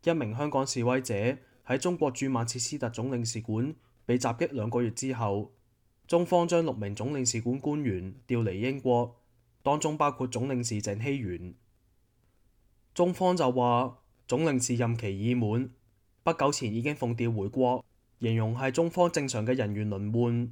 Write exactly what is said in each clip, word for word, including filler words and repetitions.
一名香港示威者喺中國駐曼徹斯特總領事館被襲擊兩個月之後，中方將六名總領事館官員調離英國，當中包括總領事鄭希元。中方就話總領事任期已滿，不久前已經奉調回國，形容係中方正常嘅人員輪換。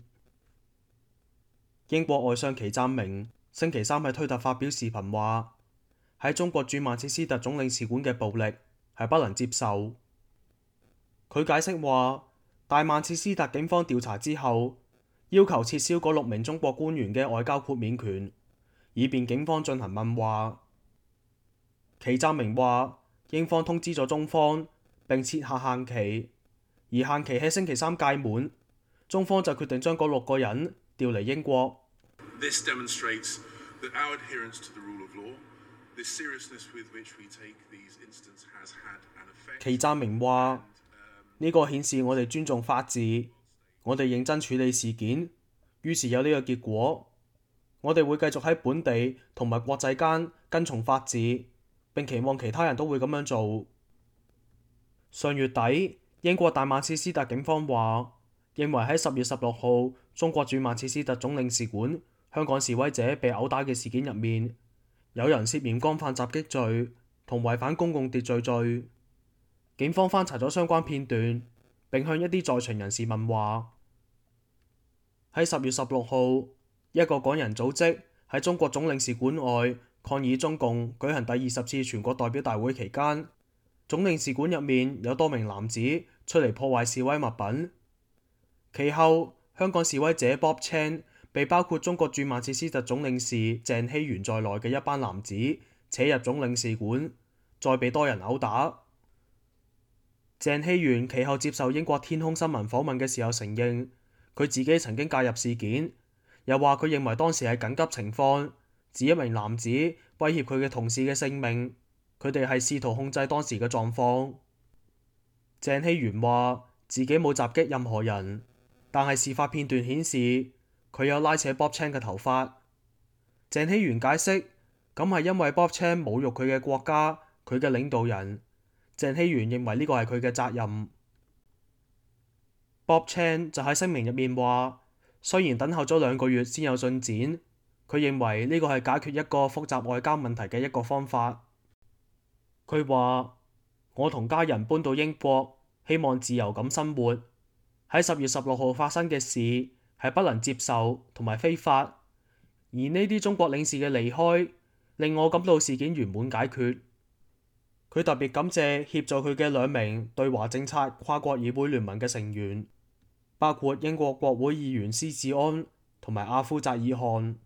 英國外相祁湛明星期三喺推特發表視頻話，喺中國駐曼徹斯特總領事館嘅暴力係不能接受。佢解釋話，大曼徹斯特警方調查之後，要求撤銷嗰六名中國官員嘅外交豁免權，以便警方進行問話。祁湛明話，英方通知咗中方並設下限期，而限期喺星期三屆滿，中方就決定將嗰六個人調離英國。 This demonstrates that our adherence to the rule of law, the seriousness with which we take these incidents has had an effect. 祁湛明話：呢個顯示我哋尊重法治，我哋認真處理事件，於是有呢個結果。我哋會繼續喺本地同埋國際間跟從法治，並期望其他人都會咁樣做。上月底，英國大曼徹斯特警方話，認為喺十月十六號中國駐曼徹斯特總領事館香港示威者被毆打嘅事件入面，有人涉嫌干犯襲擊罪同違反公共秩序罪。警方翻查咗相關片段，並向一啲在場人士問話。喺十月十六號，一個港人組織喺中國總領事館外抗議中共舉行第二十次全國代表大會期間，總領事館入面有多名男子出嚟破壞示威物品。其後，香港示威者 Bob Chan 被包括中國駐曼徹斯特總領事鄭希元在內嘅一班男子扯入總領事館，再被多人毆打。鄭希元其後接受英國天空新聞訪問嘅時候承認，佢自己曾經介入事件，又話佢認為當時係緊急情況，指一名男子威脅佢嘅同事嘅性命，佢哋係試圖控制當時嘅狀況。鄭希元話自己冇襲擊任何人，但係事發片段顯示佢有拉扯 Bob Chan 嘅頭髮。鄭希元解釋，咁係因為 Bob Chan 侮辱佢嘅國家，佢嘅領導人。鄭希元認為呢個係佢嘅責任。Bob Chan 就喺聲明入面話，雖然等候咗兩個月先有進展，佢認為呢個係解決一個複雜外交問題嘅一個方法。佢話：我同家人搬到英國，希望自由咁生活。喺十月十六號發生嘅事係不能接受同埋非法，而呢啲中國領事嘅離開令我感到事件圓滿解決。佢特別感謝協助佢嘅兩名對華政策跨國議會聯盟嘅成員，包括英國國會議員施志安同埋阿夫扎爾汗。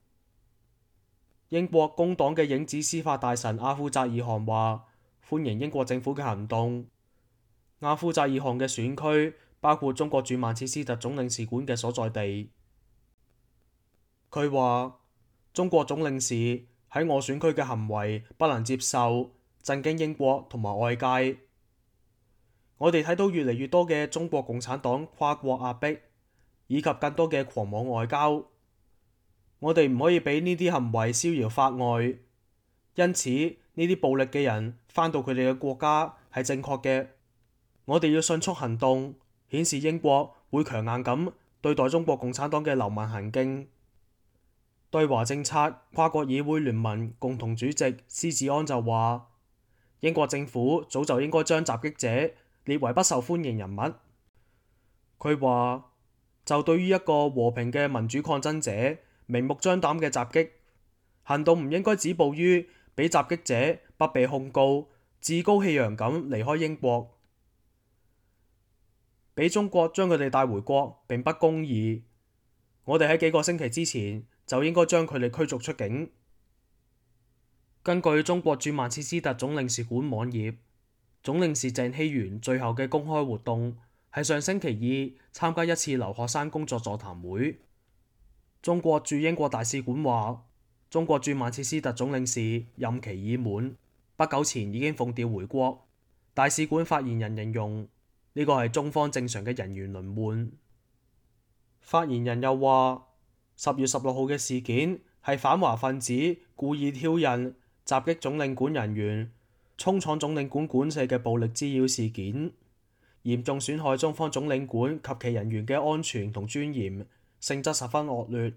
英國工黨嘅影子司法大臣阿夫扎爾汗話歡迎英國政府嘅行動。阿夫扎爾汗嘅選區包括中國駐曼徹斯特總領事館嘅所在地。佢話中國總領事喺我選區嘅行為不能接受，震驚英國同埋外界。我哋睇到越嚟越多嘅中國共產黨跨國壓迫，以及更多嘅狂妄外交。我哋唔可以俾呢啲行為逍遙法外，因此呢啲暴力嘅人返到佢哋嘅國家係正確嘅。我哋要迅速行動，顯示英國會強硬咁對待中國共產黨嘅流氓行徑。對華政策跨國議會聯盟共同主席施志安就話，英國政府早就應該將襲擊者列為不受歡迎人物。佢話，就對於一個和平嘅民主抗爭者明目張膽嘅襲擊行動，唔應該止步於俾襲擊者不被控告，自高氣揚咁離開英國。俾中國將佢哋帶回國並不公義。我哋喺幾個星期之前就應該將佢哋驅逐出境。根據中國駐曼徹斯特總領事館網頁，總領事鄭希元最後嘅公開活動係上星期二參加一次留學生工作座談會。中國駐英國大使館話，中國駐曼徹斯特總領事任期已滿，不久前已經奉調回國。大使館發言人形容呢個係中方正常嘅人員輪換。發言人又話，十月十六號嘅事件係反華分子故意挑釁襲擊總領館人員， 衝闖總領館館舍嘅暴力滋擾事件，嚴重損害中方總領館及其人員嘅安全同尊嚴，性質十分惡劣。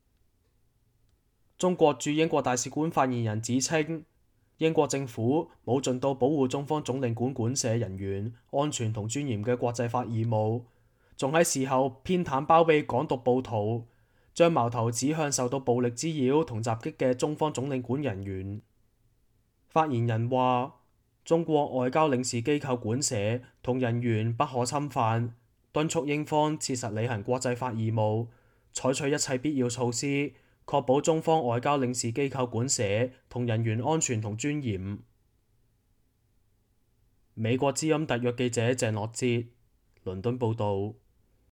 中國駐英國大使館發言人指稱，英國政府冇盡到保護中方總領館館舍人員安全同尊嚴嘅國際法義務，仲喺事後偏袒包庇港獨暴徒，將矛頭指向受到暴力滋擾同襲擊嘅中方總領館人員。發言人話：中國外交領事機構館舍同人員不可侵犯，敦促英方切實履行國際法義務，採取一切必要措施，確保中方外交領事機構館舍同人員安全同尊嚴。美國之音特約記者鄭樂哲，倫敦報導。